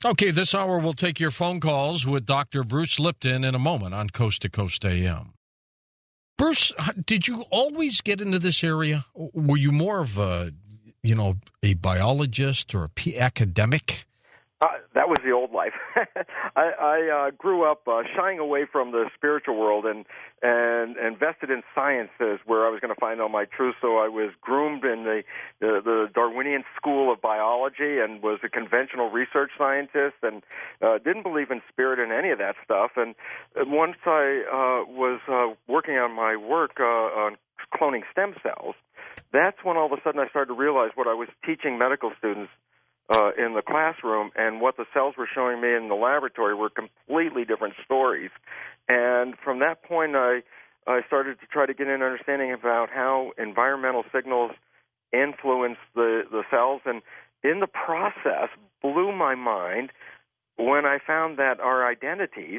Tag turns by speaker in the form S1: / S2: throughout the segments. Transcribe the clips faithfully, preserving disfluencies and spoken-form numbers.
S1: Okay, this hour we'll take your phone calls with Doctor Bruce Lipton in a moment on Coast to Coast A M. Bruce, did you always get into this area? Were you more of a, you know, a biologist or a P- academic?
S2: Uh, that was the old life. I, I uh, grew up uh, shying away from the spiritual world and and invested in sciences where I was going to find all my truth. So I was groomed in the, the the Darwinian school of biology and was a conventional research scientist and uh, didn't believe in spirit and any of that stuff. And once I uh, was uh, working on my work uh, on cloning stem cells, that's when all of a sudden I started to realize what I was teaching medical students Uh, in the classroom and what the cells were showing me in the laboratory were completely different stories. And from that point, I, I started to try to get an understanding about how environmental signals influence the, the cells. And in the process, blew my mind when I found that our identities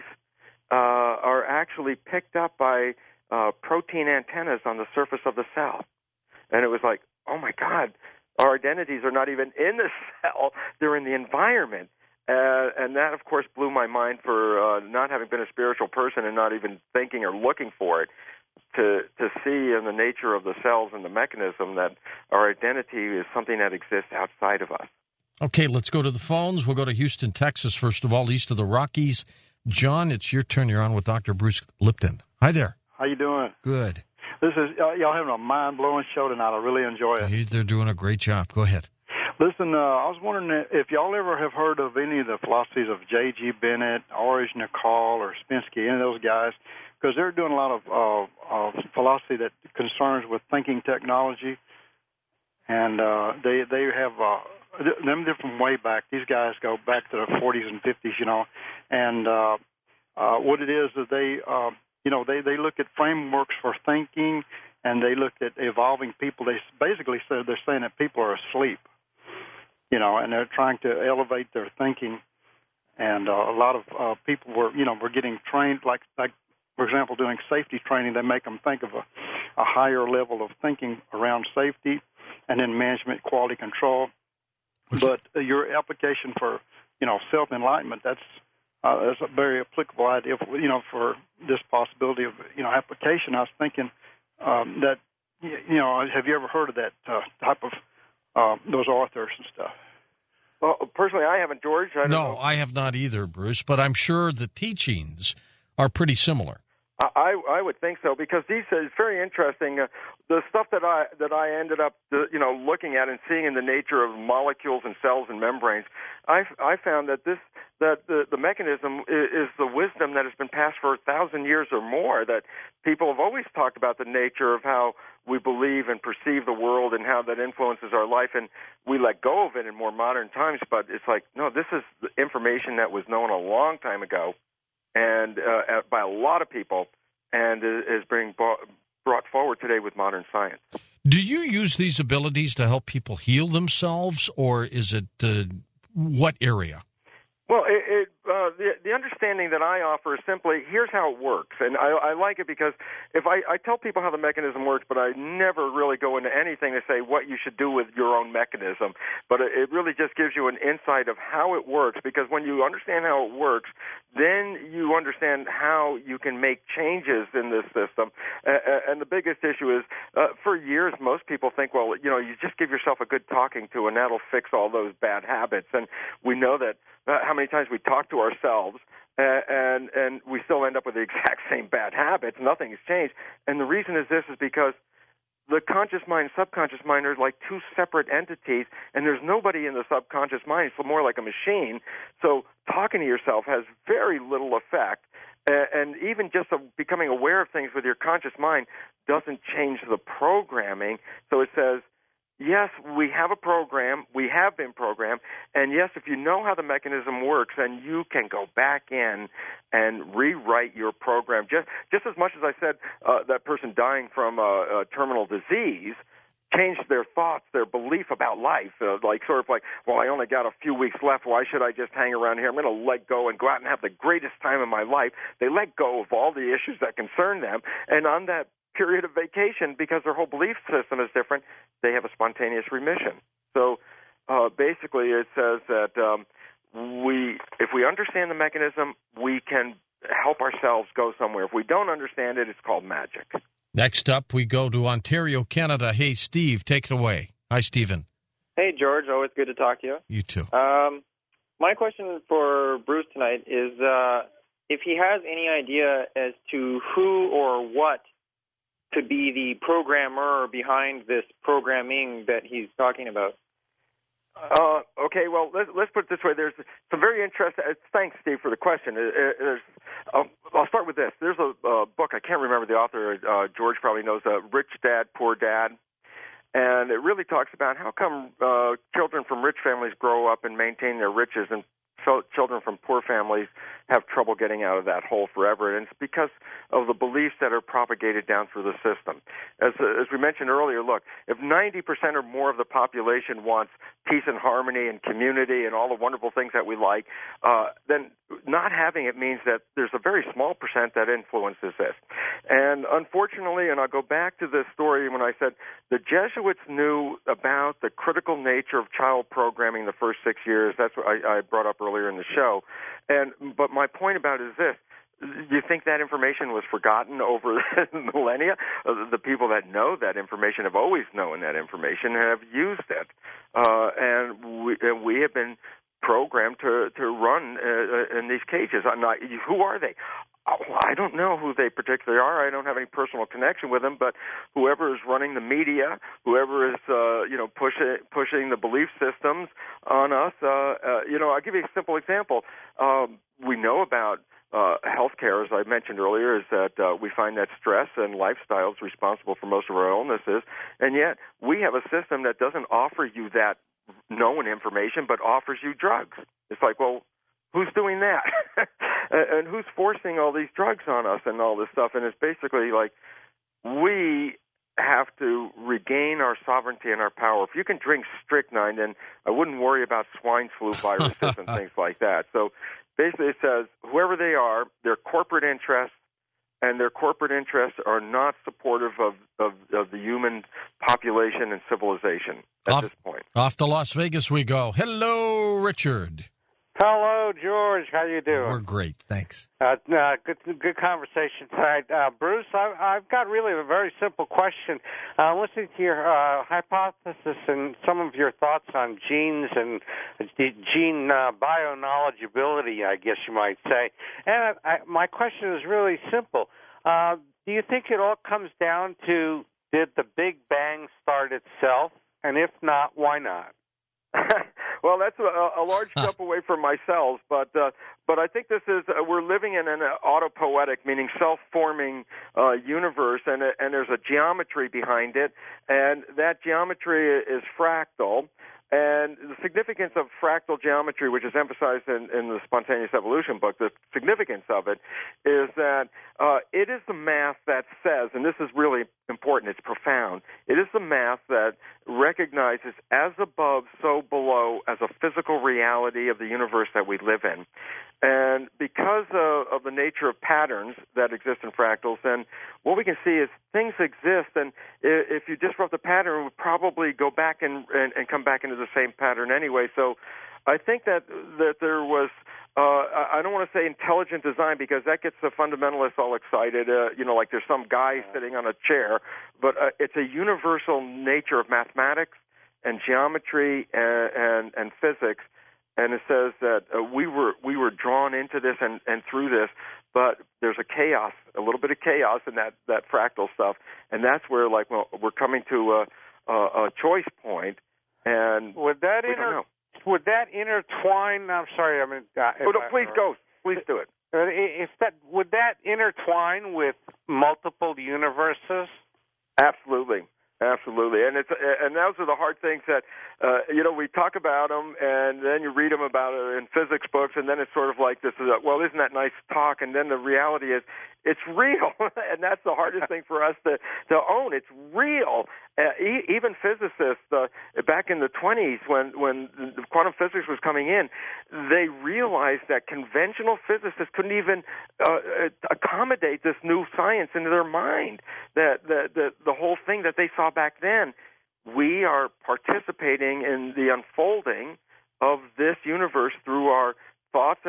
S2: uh, are actually picked up by uh, protein antennas on the surface of the cell. And it was like, oh, my God. Our identities are not even in the cell; they're in the environment, uh, and that, of course, blew my mind for uh, not having been a spiritual person and not even thinking or looking for it. To to see in the nature of the cells and the mechanism that our identity is something that exists outside of us.
S1: Okay, let's go to the phones. We'll go to Houston, Texas, first of all, east of the Rockies. John, it's your turn. You're on with Doctor Bruce Lipton. Hi there.
S3: How you doing?
S1: Good.
S3: This is uh, y'all having a mind-blowing show tonight. I really enjoy it.
S1: They're doing a great job. Go ahead.
S3: Listen, uh, I was wondering if y'all ever have heard of any of the philosophies of J G. Bennett, Ulrich Nicole, or Spensky, any of those guys, because they're doing a lot of uh, uh, philosophy that concerns with thinking technology, and uh, they they have uh, them. They're from way back. These guys go back to the forties and fifties, you know, and uh, uh, what it is that they. Uh, You know, they, they look at frameworks for thinking, and they look at evolving people. They basically say they're saying that people are asleep, you know, and they're trying to elevate their thinking. And uh, a lot of uh, people were, you know, were getting trained, like, like for example, doing safety training. They make them think of a, a higher level of thinking around safety, and then management, quality control. But uh, your application for, you know, self-enlightenment, that's Uh, that's a very applicable idea, for, you know, for this possibility of, you know, application. I was thinking um, that, you know, have you ever heard of that uh, type of, uh, those authors and stuff?
S2: Well, personally, I haven't, George. I don't
S1: no,
S2: know.
S1: I have not either, Bruce, but I'm sure the teachings are pretty similar.
S2: I, I would think so, because these is very interesting. Uh, the stuff that I that I ended up, uh, you know, looking at and seeing in the nature of molecules and cells and membranes, I, I found that this that the, the mechanism is, is the wisdom that has been passed for a thousand years or more. That people have always talked about the nature of how we believe and perceive the world and how that influences our life, and we let go of it in more modern times. But it's like, no, this is the information that was known a long time ago, and uh, by a lot of people, and is being brought forward today with modern science.
S1: Do you use these abilities to help people heal themselves, or is it uh, what area?
S2: Well, it, it, uh, the, the understanding that I offer is simply, here's how it works. And I, I like it because if I, I tell people how the mechanism works, but I never really go into anything to say what you should do with your own mechanism. But it, it really just gives you an insight of how it works, because when you understand how it works, then you understand how you can make changes in this system. Uh, and the biggest issue is, uh, for years, most people think, well, you know, you just give yourself a good talking to, and that'll fix all those bad habits. And we know that uh, how many times we talk to ourselves, uh, and and we still end up with the exact same bad habits. Nothing has changed. And the reason is this is because the conscious mind and subconscious mind are like two separate entities, and there's nobody in the subconscious mind. It's more like a machine. So talking to yourself has very little effect. Uh, and even just uh, becoming aware of things with your conscious mind doesn't change the programming. So it says, yes, we have a program, we have been programmed, and yes, if you know how the mechanism works, then you can go back in and rewrite your program. Just just as much as I said uh, that person dying from a, a terminal disease changed their thoughts, their belief about life, uh, like sort of like, well, I only got a few weeks left, why should I just hang around here? I'm going to let go and go out and have the greatest time of my life. They let go of all the issues that concern them, and on that period of vacation, because their whole belief system is different, they have a spontaneous remission. So uh, basically it says that um, we we understand the mechanism, we can help ourselves go somewhere. If we don't understand it, it's called magic.
S1: Next up, we go to Ontario, Canada. Hey, Steve, take it away. Hi, Stephen.
S4: Hey, George. Always good to talk to you.
S1: You too.
S4: Um, my question for Bruce tonight is uh, if he has any idea as to who or what could be the programmer behind this programming that he's talking about.
S2: Uh, okay, well, let's, let's put it this way. There's some very interesting uh, – thanks, Steve, for the question. Uh, there's, uh, I'll start with this. There's a uh, book. I can't remember the author. Uh, George probably knows, uh, Rich Dad, Poor Dad. And it really talks about how come uh, children from rich families grow up and maintain their riches, and so children from poor families have trouble getting out of that hole forever. And it's because of the beliefs that are propagated down through the system. As, uh, as we mentioned earlier, look, if ninety percent or more of the population wants peace and harmony and community and all the wonderful things that we like, uh, then not having it means that there's a very small percent that influences this. And unfortunately, and I'll go back to this story when I said the Jesuits knew about the critical nature of child programming the first six years. That's what I, I brought up earlier in the show. And but my point about it is this. Do you think that information was forgotten over the millennia? Uh, the people that know that information have always known that information and have used it. Uh, and, we, and we have been programmed to, to run uh, in these cages. I'm not, who are they? Oh, I don't know who they particularly are. I don't have any personal connection with them, but whoever is running the media, whoever is uh, you know pushing pushing the belief systems on us, uh, uh, you know, I'll give you a simple example. Um, we know about uh, healthcare, as I mentioned earlier, is that uh, we find that stress and lifestyle is responsible for most of our illnesses, and yet we have a system that doesn't offer you that known information, but offers you drugs. It's like, well, who's doing that? And who's forcing all these drugs on us and all this stuff? And it's basically like we have to regain our sovereignty and our power. If you can drink strychnine, then I wouldn't worry about swine flu viruses and things like that. So basically it says whoever they are, their corporate interests, and their corporate interests are not supportive of, of, of the human population and civilization at
S1: off,
S2: this point.
S1: Off to Las Vegas we go. Hello, Richard.
S5: Hello, George. How you doing?
S1: We're great, thanks.
S5: Uh, uh, good, good conversation tonight, uh, Bruce. I, I've got really a very simple question. Uh, listening to your uh, hypothesis and some of your thoughts on genes and gene uh, bio-knowledgeability, I guess you might say. And I, I, my question is really simple. Uh, do you think it all comes down to did the Big Bang start itself? And if not, why not?
S2: Well, that's a, a large jump away from my cells, but uh, but I think this is uh, we're living in an autopoietic, meaning self-forming uh, universe, and and there's a geometry behind it, and that geometry is fractal. And the significance of fractal geometry, which is emphasized in, in the Spontaneous Evolution book, the significance of it is that uh, it is the math that says, and this is really important, it's profound, it is the math that recognizes as above, so below as a physical reality of the universe that we live in. And because of, of the nature of patterns that exist in fractals, then what we can see is things exist, and if you disrupt the pattern, it would probably go back and, and, and come back into the same pattern anyway. So I think that that there was, uh, I don't want to say intelligent design because that gets the fundamentalists all excited, uh, you know, like there's some guy sitting on a chair, but uh, it's a universal nature of mathematics and geometry and, and, and physics. And it says that uh, we were we were drawn into this and, and through this, but there's a chaos, a little bit of chaos in that, that fractal stuff, and that's where like well, we're coming to a, a, a choice point. And
S5: would that
S2: we
S5: inter-
S2: don't know.
S5: would that intertwine? I'm sorry, I mean, uh,
S2: oh, no,
S5: I,
S2: please go, please do it.
S5: If that would that intertwine with multiple universes?
S2: Absolutely. Absolutely, and it's and those are the hard things that uh, you know we talk about them, and then you read them about it in physics books, and then it's sort of like this is a, well, isn't that nice talk? And then the reality is it's real, and that's the hardest thing for us to to own. It's real. Uh, e- even physicists uh, back in the twenties, when when the quantum physics was coming in, they realized that conventional physicists couldn't even uh, accommodate this new science into their mind. That the the the whole thing that they saw back then, we are participating in the unfolding of this universe through our thoughts and our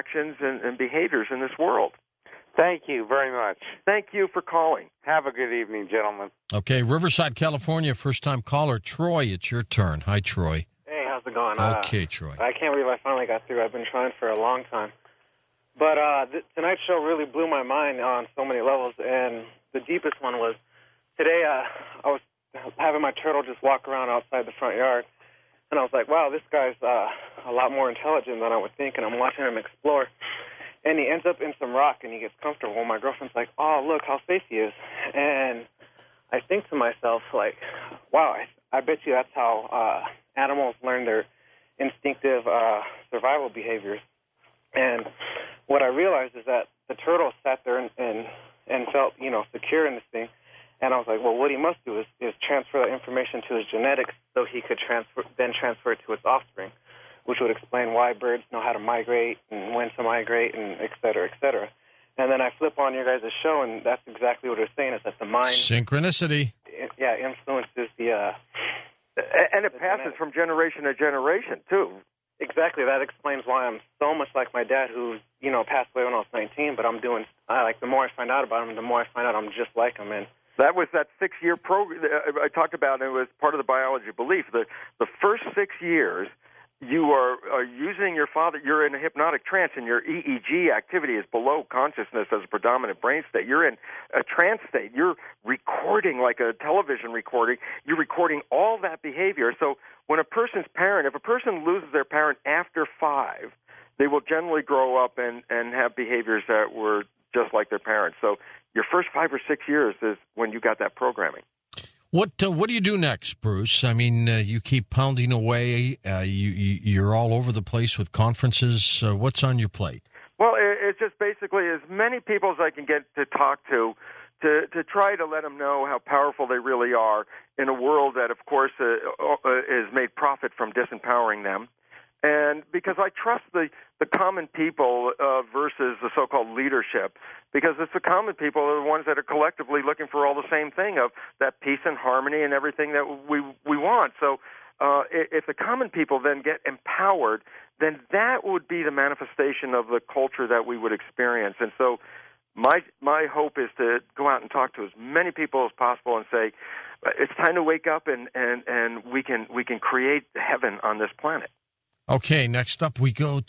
S2: actions and, and behaviors in this world.
S5: Thank you very much.
S2: Thank you for calling.
S5: Have a good evening, gentlemen.
S1: Okay, Riverside, California, first-time caller. Troy, it's your turn. Hi, Troy.
S6: Hey, how's it going?
S1: Okay,
S6: uh,
S1: Troy.
S6: I can't believe I finally got through. I've been trying for a long time. But uh, th- tonight's show really blew my mind on so many levels, and the deepest one was today uh, I was having my turtle just walk around outside the front yard, and I was like, wow, this guy's uh, a lot more intelligent than I would think, and I'm watching him explore. And he ends up in some rock, and he gets comfortable. My girlfriend's like, oh, look how safe he is. And I think to myself, like, wow, I, I bet you that's how uh, animals learn their instinctive uh, survival behaviors. And what I realized is that the turtle sat there and, and, and felt, you know, secure in this thing. And I was like, well, what he must do is, is transfer that information to his genetics so he could transfer, then transfer it to its offspring, which would explain why birds know how to migrate and when to migrate and et cetera, et cetera. And then I flip on your guys' show, and that's exactly what it's saying, is that the mind...
S1: Synchronicity.
S6: Yeah, influences the... Uh,
S2: and it passes from generation to generation, too.
S6: Exactly. That explains why I'm so much like my dad, who, you know, passed away when I was nineteen, but I'm doing... I like, the more I find out about him, the more I find out I'm just like him, and...
S2: That was that six-year program I talked about, and it was part of the biology belief. The, the first six years... You are, are using your father, you're in a hypnotic trance, and your E E G activity is below consciousness as a predominant brain state. You're in a trance state. You're recording like a television recording. You're recording all that behavior. So when a person's parent, if a person loses their parent after five, they will generally grow up and, and have behaviors that were just like their parents. So your first five or six years is when you got that programming.
S1: What uh, what do you do next, Bruce? I mean, uh, you keep pounding away. Uh, you, you you're all over the place with conferences. Uh, what's on your plate?
S2: Well, it, it's just basically as many people as I can get to talk to, to to try to let them know how powerful they really are in a world that, of course, uh, uh, is made profit from disempowering them. And because I trust the, the common people uh, versus the so-called leadership, because it's the common people are the ones that are collectively looking for all the same thing of that peace and harmony and everything that we we want. So uh, if the common people then get empowered, then that would be the manifestation of the culture that we would experience. And so my my hope is to go out and talk to as many people as possible and say, it's time to wake up and, and, and we can we can create heaven on this planet.
S1: Okay, next up we go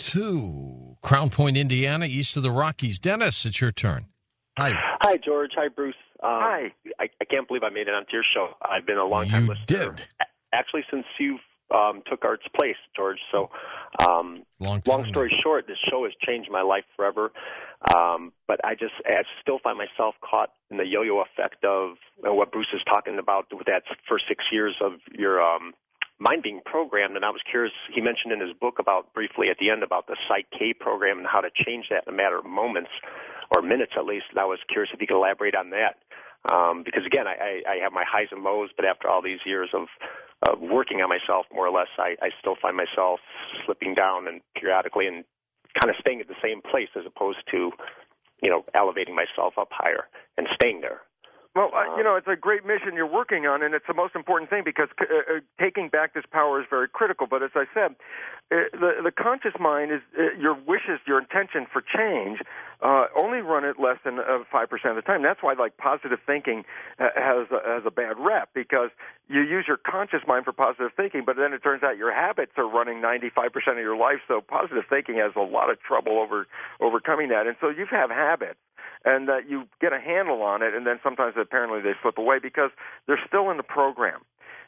S1: to Crown Point, Indiana, east of the Rockies. Dennis, it's your turn. Hi.
S7: Hi, George. Hi, Bruce. Um,
S2: Hi.
S7: I, I can't believe I made it onto your show. I've been a long-time
S1: You
S7: listener.
S1: did.
S7: Actually, since you um, took Art's place, George. So, um,
S1: long,
S7: long story short, this show has changed my life forever. Um, but I just I still find myself caught in the yo-yo effect of uh, what Bruce is talking about with that first six years of your um, – mind being programmed, and I was curious, he mentioned in his book about, briefly at the end, about the Psych-K program and how to change that in a matter of moments, or minutes at least, and I was curious if you could elaborate on that. Um, because again, I, I have my highs and lows, but after all these years of, of working on myself, more or less, I, I still find myself slipping down and periodically and kind of staying at the same place as opposed to, you know, elevating myself up higher and staying there.
S2: Well, uh, you know, it's a great mission you're working on, and it's the most important thing because uh, uh, taking back this power is very critical. But as I said, uh, the, the conscious mind is uh, your wishes, your intention for change, uh, only run it less than uh, five percent of the time. That's why, like, positive thinking uh, has, a, has a bad rep, because you use your conscious mind for positive thinking, but then it turns out your habits are running ninety-five percent of your life, so positive thinking has a lot of trouble over overcoming that. And so you have habits, and that you get a handle on it, and then sometimes apparently they slip away because they're still in the program.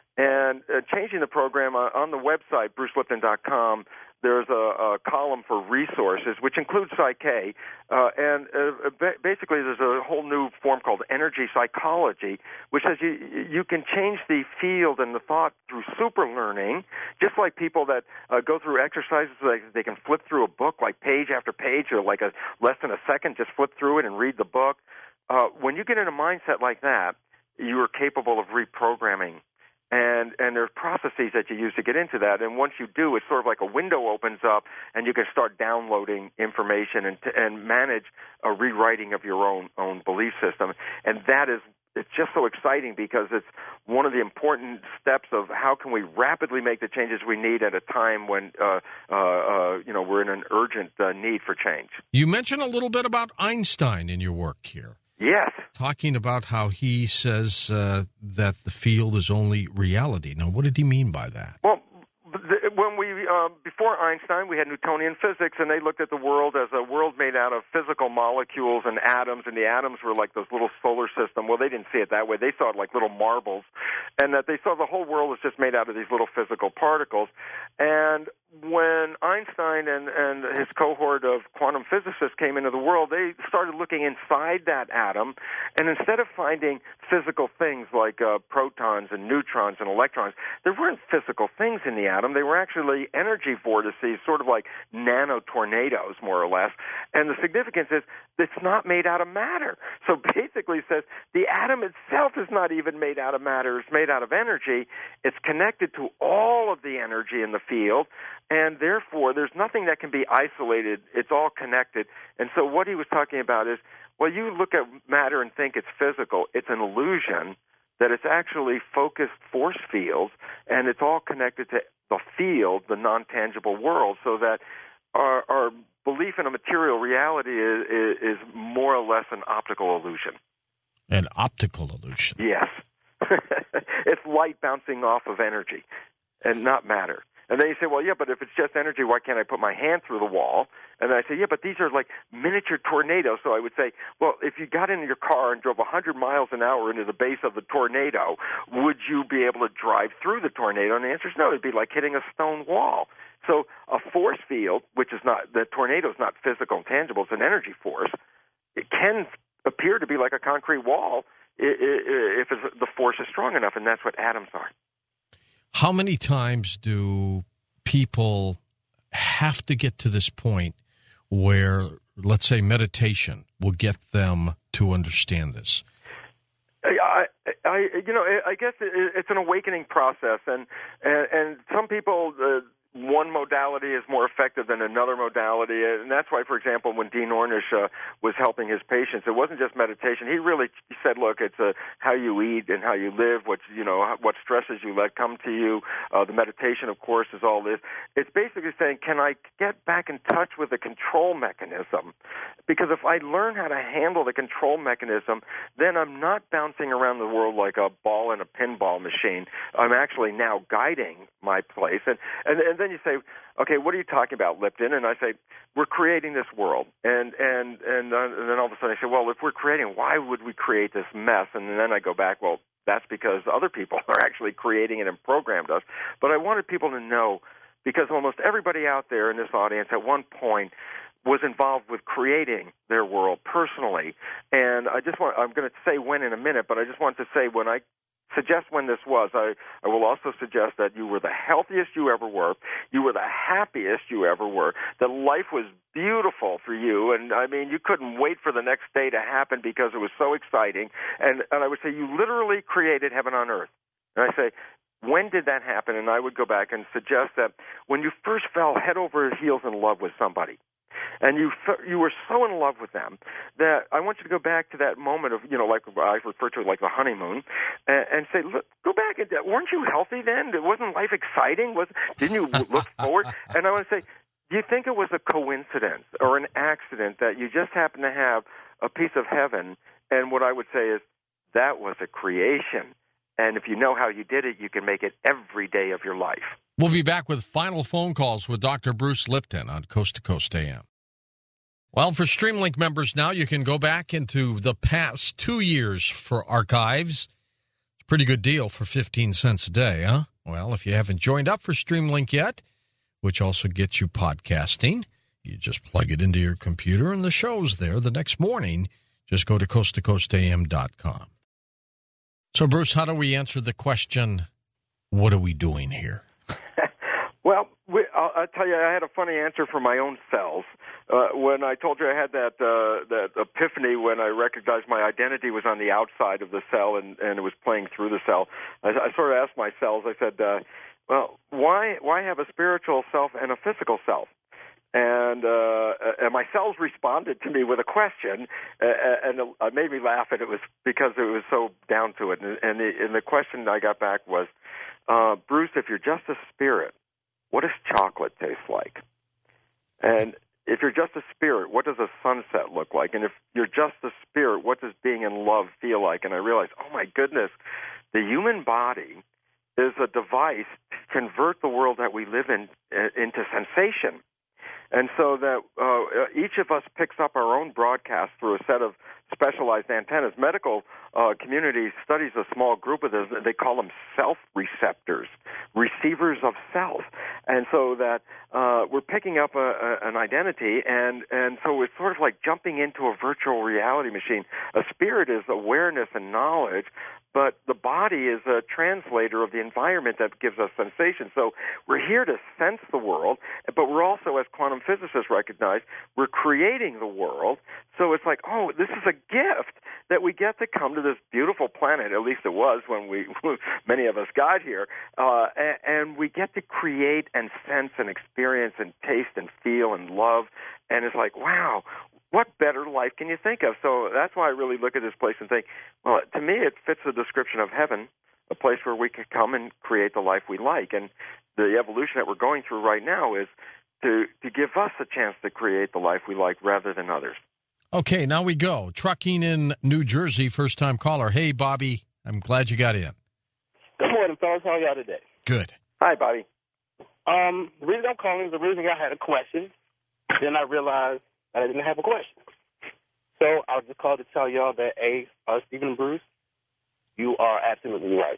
S2: And uh, changing the program uh, on the website, bruce lipton dot com, there's a, a column for resources, which includes Psych-K, uh, and uh, ba- basically there's a whole new form called energy psychology, which says you you can change the field and the thought through super learning, just like people that uh, go through exercises, like they can flip through a book like page after page, or like a less than a second, just flip through it and read the book. Uh, when you get in a mindset like that, you are capable of reprogramming. And and there's processes that you use to get into that. And once you do, it's sort of like a window opens up, and you can start downloading information and and manage a rewriting of your own own belief system. And that is it's just so exciting because it's one of the important steps of how can we rapidly make the changes we need at a time when uh, uh, uh, you know we're in an urgent uh, need for change.
S1: You mentioned a little bit about Einstein in your work here.
S2: Yes.
S1: Talking about how he says uh, that the field is only reality. Now, what did he mean by that?
S2: Well, when we uh, before Einstein, we had Newtonian physics, and they looked at the world as a world made out of physical molecules and atoms, and the atoms were like those little solar system. Well, they didn't see it that way. They saw it like little marbles, and that they saw the whole world was just made out of these little physical particles. And when Einstein and, and his cohort of quantum physicists came into the world, they started looking inside that atom, and instead of finding physical things like uh, protons and neutrons and electrons, there weren't physical things in the atom. They were actually energy vortices, sort of like nano tornadoes, more or less. And the significance is it's not made out of matter. So basically it says the atom itself is not even made out of matter. It's made out of energy. It's connected to all of the energy in the field, and therefore there's nothing that can be isolated. It's all connected. And so what he was talking about is, well, you look at matter and think it's physical. It's an illusion that it's actually focused force fields, and it's all connected to the field, the non-tangible world, so that our, our belief in a material reality is, is, is more or less an optical illusion.
S1: An optical illusion.
S2: Yes. It's light bouncing off of energy and not matter. And then you say, well, yeah, but if it's just energy, why can't I put my hand through the wall? And then I say, yeah, but these are like miniature tornadoes. So I would say, well, if you got in your car and drove one hundred miles an hour into the base of the tornado, would you be able to drive through the tornado? And the answer is no. It'd be like hitting a stone wall. So a force field, which is not, the tornado is not physical and tangible, it's an energy force, it can appear to be like a concrete wall if it's, the force is strong enough, and that's what atoms are.
S1: How many times do people have to get to this point where, let's say, meditation will get them to understand this?
S2: I, I, you know, I guess it's an awakening process, and and, and some people. Uh, One modality is more effective than another modality, and that's why, for example, when Dean Ornish uh, was helping his patients, it wasn't just meditation. He really he said, "Look, it's uh, how you eat and how you live, what you know, what stresses you let come to you." Uh, the meditation, of course, is all this. It's basically saying, "Can I get back in touch with the control mechanism?" Because if I learn how to handle the control mechanism, then I'm not bouncing around the world like a ball in a pinball machine. I'm actually now guiding my place, and and. and then you say, okay, what are you talking about, Lipton? And I say, we're creating this world. And and and, uh, and then all of a sudden I say, well, if we're creating, why would we create this mess? And then I go back, well, that's because other people are actually creating it and programmed us. But I wanted people to know, because almost everybody out there in this audience at one point was involved with creating their world personally. And I just want, I'm going to say when in a minute, but I just want to say when I suggest when this was. I, I will also suggest that you were the healthiest you ever were. You were the happiest you ever were. That life was beautiful for you, and I mean, you couldn't wait for the next day to happen because it was so exciting. And, and I would say you literally created heaven on earth. And I say, when did that happen? And I would go back and suggest that when you first fell head over heels in love with somebody, and you you were so in love with them that I want you to go back to that moment of, you know, like I refer to it like the honeymoon, and, and say, look, go back. And weren't you healthy then? Wasn't life exciting? Was didn't you look forward? And I want to say, do you think it was a coincidence or an accident that you just happened to have a piece of heaven? And what I would say is that was a creation. And if you know how you did it, you can make it every day of your life.
S1: We'll be back with final phone calls with Doctor Bruce Lipton on Coast to Coast A M. Well, for StreamLink members now, you can go back into the past two years for archives. It's a pretty good deal for fifteen cents a day, huh? Well, if you haven't joined up for StreamLink yet, which also gets you podcasting, you just plug it into your computer and the show's there the next morning. Just go to coast to coast a m dot com. So, Bruce, how do we answer the question, what are we doing here?
S2: Well, we, I'll, I'll tell you, I had a funny answer for my own cells. Uh, when I told you I had that uh, that epiphany when I recognized my identity was on the outside of the cell and, and it was playing through the cell, I, I sort of asked my cells, I said, uh, well, why why have a spiritual self and a physical self? And and uh, and my cells responded to me with a question, uh, and it made me laugh, and it was because it was so down to it. And, and, the, and the question I got back was, uh, Bruce, if you're just a spirit, what does chocolate taste like? And if you're just a spirit, what does a sunset look like? And if you're just a spirit, what does being in love feel like? And I realized, oh my goodness, the human body is a device to convert the world that we live in uh, into sensation. And so that uh, each of us picks up our own broadcast through a set of specialized antennas. Medical uh, community studies a small group of those. They call them self-receptors, receivers of self. And so that uh, we're picking up a, a, an identity, and, and so it's sort of like jumping into a virtual reality machine. A spirit is awareness and knowledge, but the body is a translator of the environment that gives us sensation. So we're here to sense the world, but we're also, as quantum physicists recognize, we're creating the world. So it's like, oh, this is a gift that we get to come to this beautiful planet, at least it was when we many of us got here, uh, and, and we get to create and sense and experience and taste and feel and love. And it's like, wow, what better life can you think of? So that's why I really look at this place and think, well, to me it fits the description of heaven, a place where we could come and create the life we like. And the evolution that we're going through right now is to, to give us a chance to create the life we like rather than others.
S1: Okay, now we go. Trucking in New Jersey, first-time caller. Hey, Bobby, I'm glad you got in.
S8: Good morning, fellas. How are y'all today?
S1: Good.
S2: Hi, Bobby.
S8: Um, the reason I'm calling is the reason I had a question. Then I realized I didn't have a question. So I was just called to tell y'all that, A, uh, Stephen and Bruce, you are absolutely right.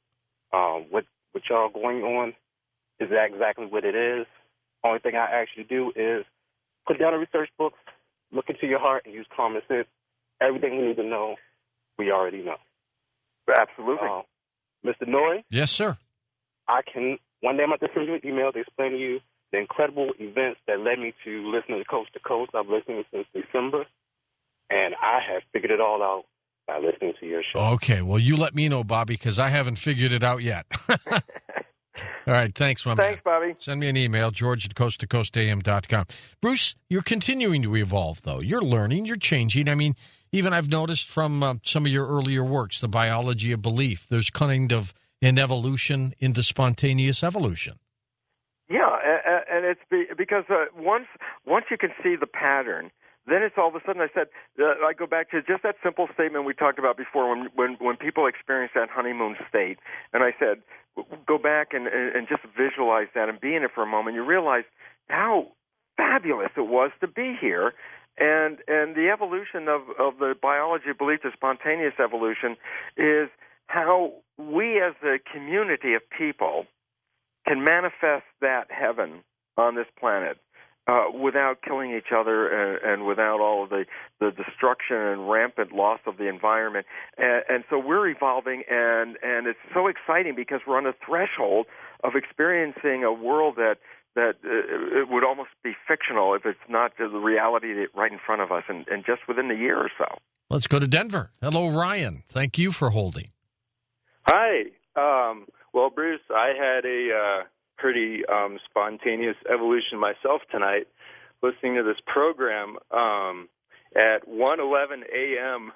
S8: Um, what, what y'all going on is exactly what it is. Only thing I ask you to do is put down the research books, look into your heart, and use common sense. Everything you need to know, we already know.
S2: Absolutely.
S8: Uh, Mister Noy?
S1: Yes, sir.
S8: I can, one day I'm going to send you an email to explain to you the incredible events that led me to listening to Coast to Coast. I've listened since December, and I have figured it all out by listening to your show.
S1: Okay, well, you let me know, Bobby, because I haven't figured it out yet. All right, thanks, my
S2: Thanks,
S1: man.
S2: Bobby.
S1: Send me an email, george at coast to coast a m dot com. Bruce, you're continuing to evolve, though. You're learning, you're changing. I mean, even I've noticed from uh, some of your earlier works, the biology of belief, there's kind of an evolution into spontaneous evolution.
S2: Yeah, and it's because uh, once once you can see the pattern, then it's all of a sudden, I said, uh, I go back to just that simple statement we talked about before when when, when people experience that honeymoon state. And I said, go back and, and just visualize that and be in it for a moment. You realize how fabulous it was to be here. And and the evolution of, of the biology of belief, the spontaneous evolution, is how we as a community of people can manifest that heaven on this planet. Uh, without killing each other and, and without all of the, the destruction and rampant loss of the environment. And, and so we're evolving, and, and it's so exciting because we're on the threshold of experiencing a world that, that uh, it would almost be fictional if it's not the reality right in front of us, and, and just within a year or so.
S1: Let's go to Denver. Hello, Ryan. Thank you for holding.
S9: Hi. Um, well, Bruce, I had a... Uh pretty um, spontaneous evolution myself tonight, listening to this program. Um, at one eleven a.m.,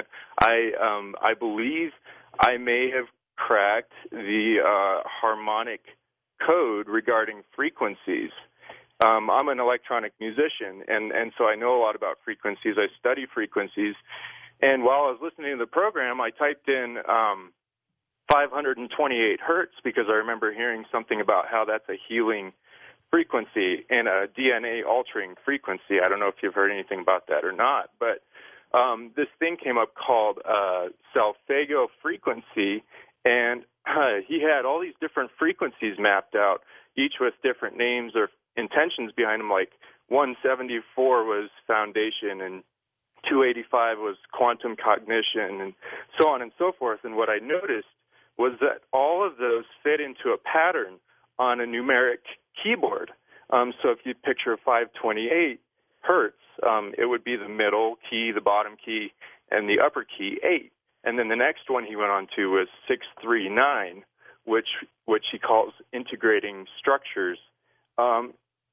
S9: I um, I believe I may have cracked the uh, harmonic code regarding frequencies. Um, I'm an electronic musician, and, and so I know a lot about frequencies. I study frequencies. And while I was listening to the program, I typed in um, five hundred twenty-eight hertz because I remember hearing something about how that's a healing frequency and a D N A-altering frequency. I don't know if you've heard anything about that or not, but um, this thing came up called uh, Solfeggio frequency, and uh, he had all these different frequencies mapped out, each with different names or intentions behind them, like one seventy-four was foundation and two eighty-five was quantum cognition and so on and so forth. And what I noticed was that all of those fit into a pattern on a numeric keyboard. Um, so if you picture five twenty-eight hertz, um, it would be the middle key, the bottom key, and the upper key, eight. And then the next one he went on to was six three nine, which which he calls integrating structures. Um,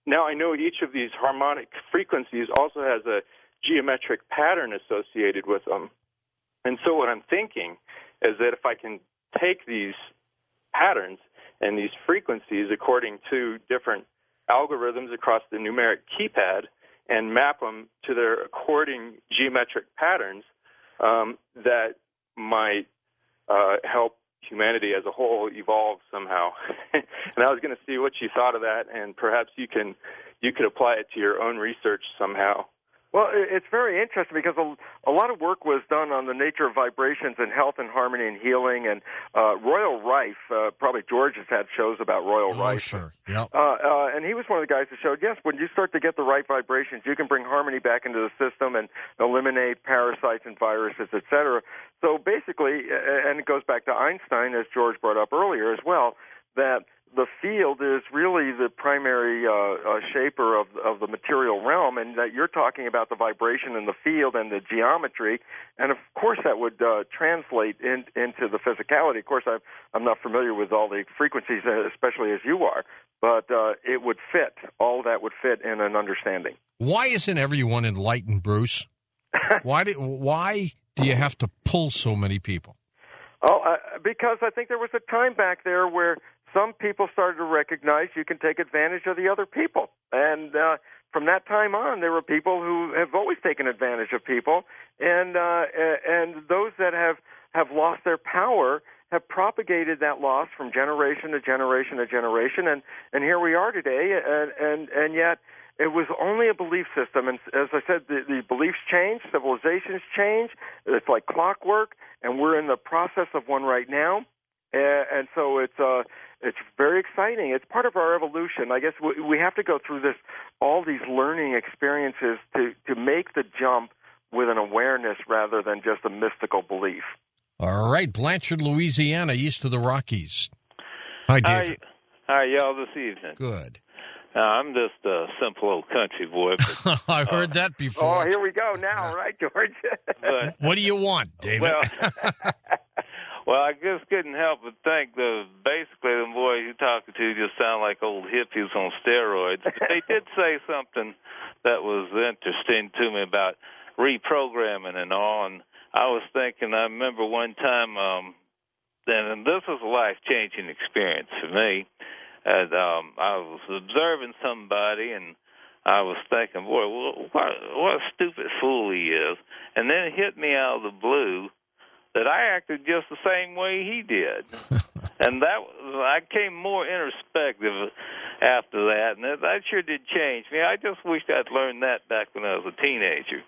S9: now I know each of these harmonic frequencies also has a geometric pattern associated with them. And so what I'm thinking is that if I can take these patterns and these frequencies according to different algorithms across the numeric keypad and map them to their according geometric patterns, um, that might uh, help humanity as a whole evolve somehow. And I was going to see what you thought of that, and perhaps you can you could apply it to your own research somehow.
S2: Well, it's very interesting because a, a lot of work was done on the nature of vibrations and health and harmony and healing. And uh, Royal Rife, uh, probably George has had shows about Royal
S1: oh,
S2: Rife.
S1: Sure. Yep.
S2: Uh, uh, and he was one of the guys who showed, yes, when you start to get the right vibrations, you can bring harmony back into the system and eliminate parasites and viruses, et cetera. So basically, and it goes back to Einstein, as George brought up earlier as well, that the field is really the primary uh, uh, shaper of of the material realm, and that you're talking about the vibration in the field and the geometry, and of course that would uh, translate in, into the physicality. Of course, I'm, I'm not familiar with all the frequencies, especially as you are, but uh, it would fit. All that would fit in an understanding.
S1: Why isn't everyone enlightened, Bruce? why do why do you have to pull so many people?
S2: Oh, uh, because I think there was a time back there where some people started to recognize you can take advantage of the other people. And uh, from that time on, there were people who have always taken advantage of people. And uh, and those that have, have lost their power have propagated that loss from generation to generation to generation. And, and here we are today. And, and, and yet it was only a belief system. And as I said, the, the beliefs change, civilizations change. It's like clockwork. And we're in the process of one right now. And so it's uh, it's very exciting. It's part of our evolution. I guess we, we have to go through this, all these learning experiences to, to make the jump with an awareness rather than just a mystical belief.
S1: All right, Blanchard, Louisiana, east of the Rockies. Hi, David.
S10: Hi, hi y'all, this evening.
S1: Good.
S10: Uh, I'm just a simple old country boy. But,
S1: I've
S10: uh,
S1: heard that before.
S2: Oh, here we go now, right, George?
S10: but,
S1: what do you want, David?
S10: Well, well, I just couldn't help but think the basically the boys you're talking to just sound like old hippies on steroids. But they did say something that was interesting to me about reprogramming and all. And I was thinking, I remember one time, um, and this was a life-changing experience for me. And um, I was observing somebody, and I was thinking, boy, what, what a stupid fool he is. And then it hit me out of the blue that I acted just the same way he did. And that I became more introspective after that, and that, that sure did change me. I just wished I'd learned that back when I was a teenager.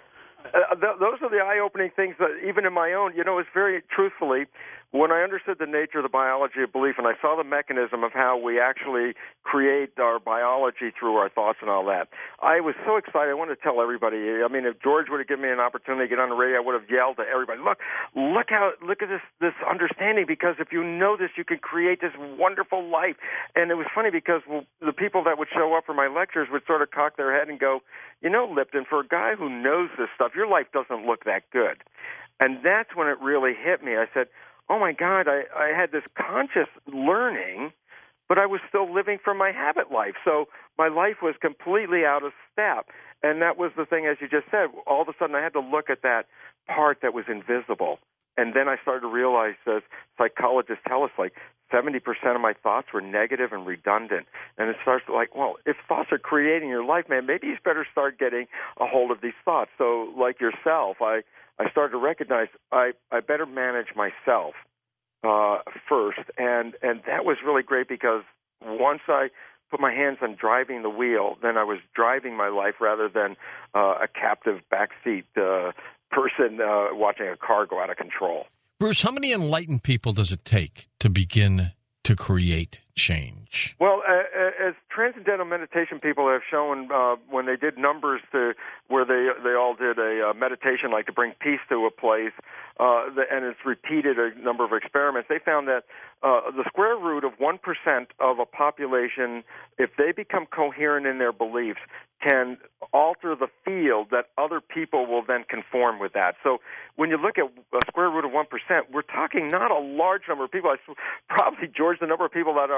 S2: Uh, th- those are the eye-opening things that even in my own, you know, it's very truthfully, when I understood the nature of the biology of belief and I saw the mechanism of how we actually create our biology through our thoughts and all that, I was so excited. I wanted to tell everybody. I mean, if George would have given me an opportunity to get on the radio, I would have yelled to everybody, look, look how, look at this, this understanding, because if you know this, you can create this wonderful life. And it was funny because the people that would show up for my lectures would sort of cock their head and go, you know, Lipton, for a guy who knows this stuff, your life doesn't look that good. And that's when it really hit me. I said, oh, my God, I, I had this conscious learning, but I was still living from my habit life. So my life was completely out of step. And that was the thing, as you just said, all of a sudden I had to look at that part that was invisible. And then I started to realize, as psychologists tell us, like seventy percent of my thoughts were negative and redundant. And it starts to like, well, if thoughts are creating your life, man, maybe you better start getting a hold of these thoughts. So like yourself, I, I started to recognize I, I better manage myself uh, first. And, and that was really great because once I put my hands on driving the wheel, then I was driving my life rather than uh, a captive backseat uh, person uh, watching a car go out of control.
S1: Bruce, how many enlightened people does it take to begin to create change?
S2: Well, uh, as transcendental meditation people have shown, uh, when they did numbers to where they they all did a uh, meditation like to bring peace to a place, uh, the, and it's repeated a number of experiments, they found that uh, the square root of one percent of a population, if they become coherent in their beliefs, can alter the field that other people will then conform with that. So when you look at a square root of one percent, we're talking not a large number of people. I, probably, George, the number of people that are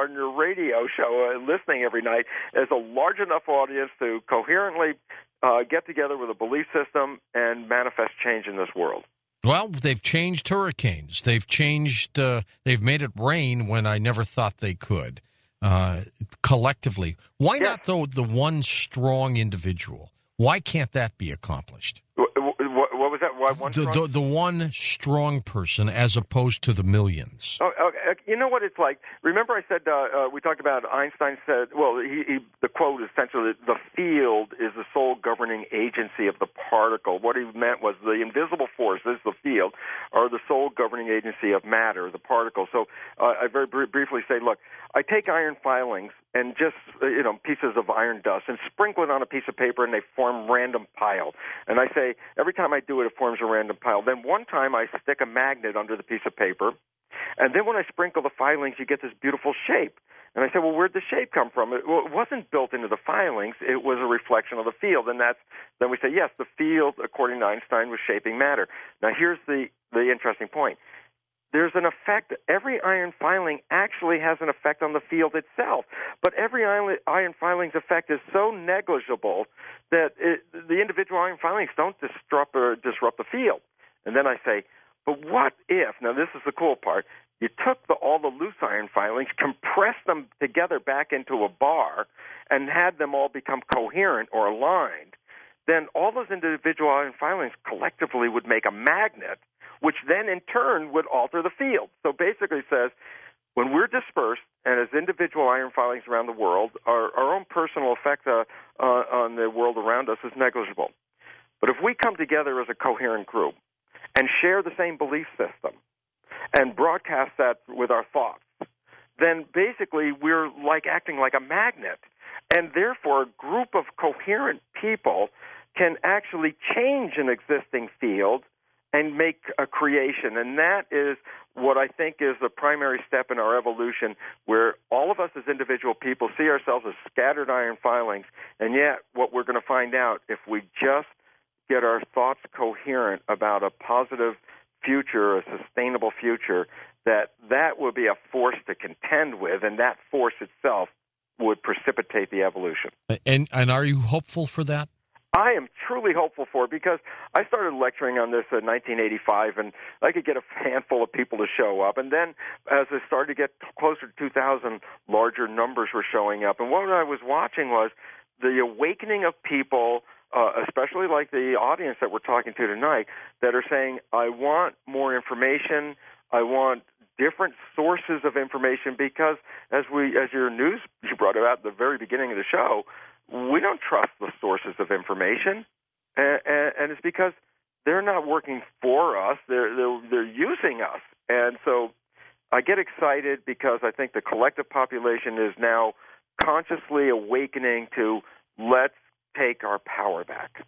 S2: on your radio show uh, listening every night as a large enough audience to coherently uh, get together with a belief system and manifest change in this world.
S1: Well, they've changed hurricanes. They've changed, uh, they've made it rain when I never thought they could, uh, collectively. Why yes. not, though, the one strong individual? Why can't that be accomplished?
S2: What, what was that? Why one
S1: the, the, the one strong person as opposed to the millions.
S2: Oh, okay. You know what it's like? Remember I said, uh, uh, we talked about Einstein said, well, he, he, the quote is essentially, the field is the sole governing agency of the particle. What he meant was the invisible forces, the field, are the sole governing agency of matter, the particle. So uh, I very br- briefly say, look, I take iron filings and just, uh, you know, pieces of iron dust and sprinkle it on a piece of paper and they form random pile. And I say, every time I do it, it forms a random pile. Then one time I stick a magnet under the piece of paper, and then when I sprinkle the filings, you get this beautiful shape. And I said, well, where'd the shape come from? It, well, it wasn't built into the filings. It was a reflection of the field. And that's then we say, yes, the field, according to Einstein, was shaping matter. Now, here's the, the interesting point. There's an effect. Every iron filing actually has an effect on the field itself. But every iron filing's effect is so negligible that it, the individual iron filings don't disrupt or disrupt the field. And then I say, but what if, now this is the cool part, you took the, all the loose iron filings, compressed them together back into a bar, and had them all become coherent or aligned, then all those individual iron filings collectively would make a magnet, which then in turn would alter the field. So basically it says, when we're dispersed and as individual iron filings around the world, our, our own personal effect uh, uh, on the world around us is negligible. But if we come together as a coherent group and share the same belief system and broadcast that with our thoughts, then basically we're like acting like a magnet. And therefore, a group of coherent people can actually change an existing field and make a creation. And that is what I think is the primary step in our evolution, where all of us as individual people see ourselves as scattered iron filings. And yet what we're going to find out, if we just get our thoughts coherent about a positive future, a sustainable future, that that will be a force to contend with, and that force itself would precipitate the evolution.
S1: And and are you hopeful for that?
S2: I am truly hopeful for it, because I started lecturing on this in nineteen eighty-five, and I could get a handful of people to show up. And then as it started to get closer to two thousand, larger numbers were showing up. And what I was watching was the awakening of people, uh, especially like the audience that we're talking to tonight, that are saying, I want more information, I want different sources of information, because as we, as your news, you brought it out at the very beginning of the show, we don't trust the sources of information, and, and, and it's because they're not working for us, they're, they're, they're using us. And so I get excited because I think the collective population is now consciously awakening to let's take our power back.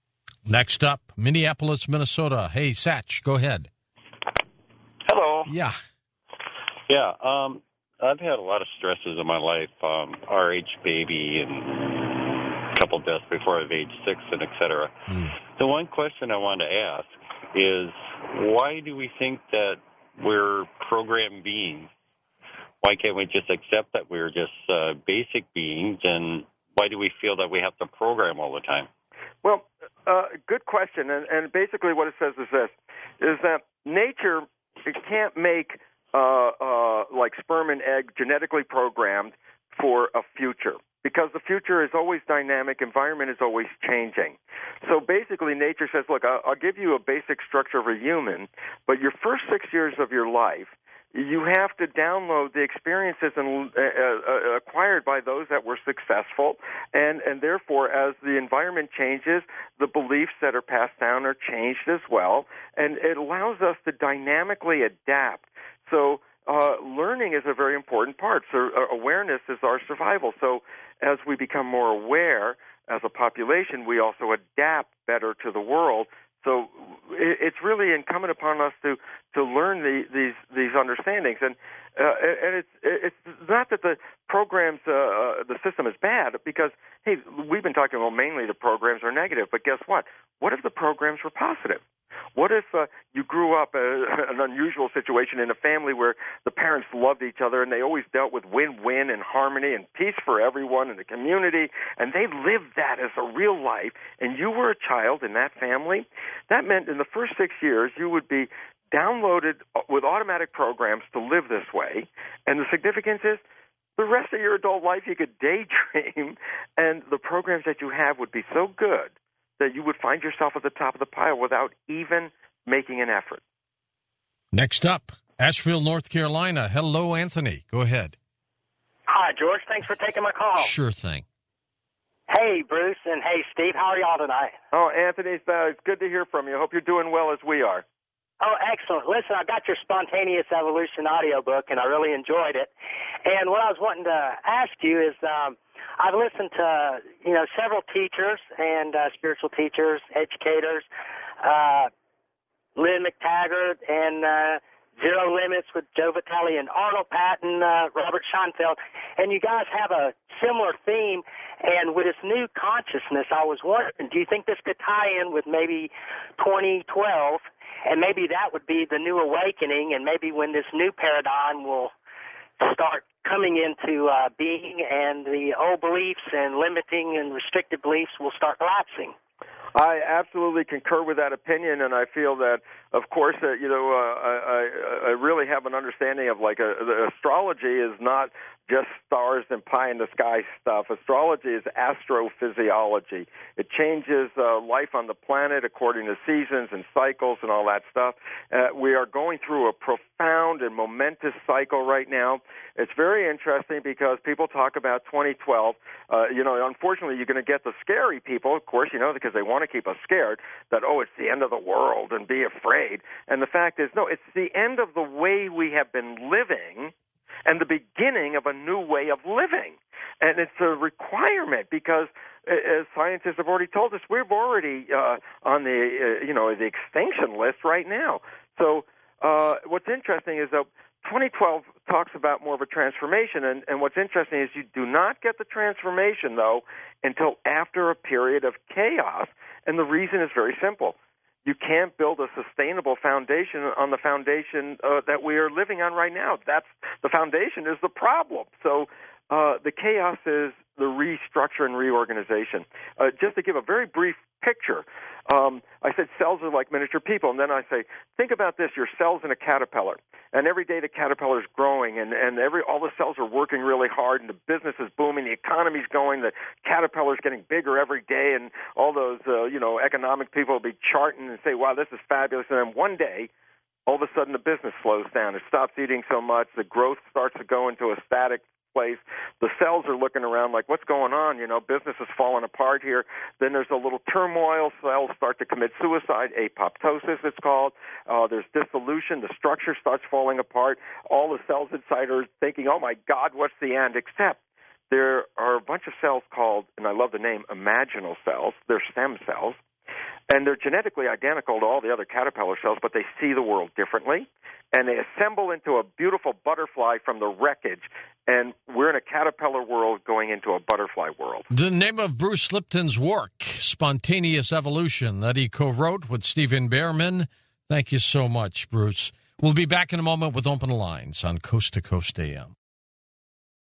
S1: Next up, Minneapolis, Minnesota. Hey, Satch, go ahead.
S11: Hello.
S1: Yeah.
S11: Yeah, um, I've had a lot of stresses in my life, um, R H baby and a couple deaths before I was age six and et cetera. Mm. The one question I wanted to ask is, why do we think that we're programmed beings? Why can't we just accept that we're just uh, basic beings, and why do we feel that we have to program all the time?
S2: Well, uh, good question, and, and basically what it says is this, is that nature, it can't make uh, uh, like sperm and egg genetically programmed for a future, because the future is always dynamic, environment is always changing. So basically nature says, look, I'll, I'll give you a basic structure of a human, but your first six years of your life, you have to download the experiences and, uh, uh, acquired by those that were successful, and, and therefore, as the environment changes, the beliefs that are passed down are changed as well, and it allows us to dynamically adapt. So uh, learning is a very important part. So uh, awareness is our survival. So as we become more aware as a population, we also adapt better to the world. So it's really incumbent upon us to to learn the, these these understandings. And uh, and it's it's not that the programs uh, the system is bad, because hey, we've been talking about mainly the programs are negative, but guess what? What if the programs were positive? What if uh, you grew up uh, an unusual situation in a family where the parents loved each other and they always dealt with win-win and harmony and peace for everyone in the community, and they lived that as a real life, and you were a child in that family? That meant in the first six years you would be downloaded with automatic programs to live this way, and the significance is the rest of your adult life you could daydream, and the programs that you have would be so good that you would find yourself at the top of the pile without even making an effort.
S1: Next up, Asheville, North Carolina. Hello, Anthony. Go ahead.
S12: Hi, George. Thanks for taking my call.
S1: Sure thing.
S12: Hey, Bruce, and hey, Steve. How are y'all tonight?
S2: Oh, Anthony, uh, it's good to hear from you. I hope you're doing well as we are.
S12: Oh, excellent. Listen, I got your Spontaneous Evolution audiobook, and I really enjoyed it. And what I was wanting to ask you is, um, I've listened to, you know, several teachers and uh, spiritual teachers, educators, uh, Lynn McTaggart and uh, Zero Limits with Joe Vitale and Arnold Patton, uh, Robert Schonfeld, and you guys have a similar theme. And with this new consciousness, I was wondering, do you think this could tie in with maybe twenty twelve, and maybe that would be the new awakening, and maybe when this new paradigm will start coming into uh, being, and the old beliefs and limiting and restrictive beliefs will start collapsing?
S2: I absolutely concur with that opinion, and I feel that, of course, uh, you know, uh, I, I really have an understanding of, like, a, the astrology is not just stars and pie in the sky stuff. Astrology is astrophysiology. It changes uh, life on the planet according to seasons and cycles and all that stuff. Uh, we are going through a profound and momentous cycle right now. It's very interesting because people talk about twenty twelve. Uh, you know, unfortunately, you're going to get the scary people, of course, you know, because they want to keep us scared, that, oh, it's the end of the world and be afraid. And the fact is, no, it's the end of the way we have been living and the beginning of a new way of living. And it's a requirement because, as scientists have already told us, we're already uh, on the, uh, you know, the extinction list right now. So uh, what's interesting is that twenty twelve talks about more of a transformation, and, and what's interesting is you do not get the transformation, though, until after a period of chaos, and the reason is very simple. You can't build a sustainable foundation on the foundation uh, that we are living on right now. That's the foundation is the problem. So uh, the chaos is the restructure and reorganization. Uh, just to give a very brief picture, um, I said cells are like miniature people, and then I say, think about this: your cells in a caterpillar, and every day the caterpillar is growing, and, and every all the cells are working really hard, and the business is booming, the economy's going, the caterpillar's getting bigger every day, and all those uh, you know economic people will be charting and say, wow, this is fabulous, and then one day, all of a sudden the business slows down. It stops eating so much, the growth starts to go into a static place. The cells are looking around like, what's going on? You know, business is falling apart here. Then there's a little turmoil. Cells start to commit suicide, apoptosis it's called. Uh, there's dissolution. The structure starts falling apart. All the cells inside are thinking, oh, my God, what's the end? Except there are a bunch of cells called, and I love the name, imaginal cells. They're stem cells. And they're genetically identical to all the other caterpillar cells, but they see the world differently. And they assemble into a beautiful butterfly from the wreckage. And we're in a caterpillar world going into a butterfly world.
S1: The name of Bruce Lipton's work, Spontaneous Evolution, that he co-wrote with Stephen Behrman. Thank you so much, Bruce. We'll be back in a moment with Open Lines on Coast to Coast A M.